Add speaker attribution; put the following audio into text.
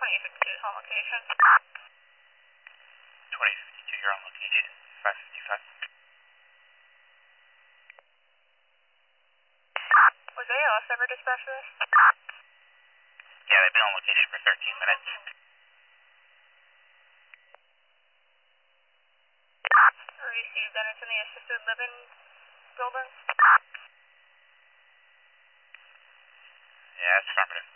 Speaker 1: 2052 home location.
Speaker 2: 2052, you're on location. 555.
Speaker 1: Was ALS ever dispatched to this?
Speaker 2: Yeah, they've been on location for 13 minutes.
Speaker 1: Received, and it's in the assisted living building?
Speaker 2: Yeah, that's affirmative.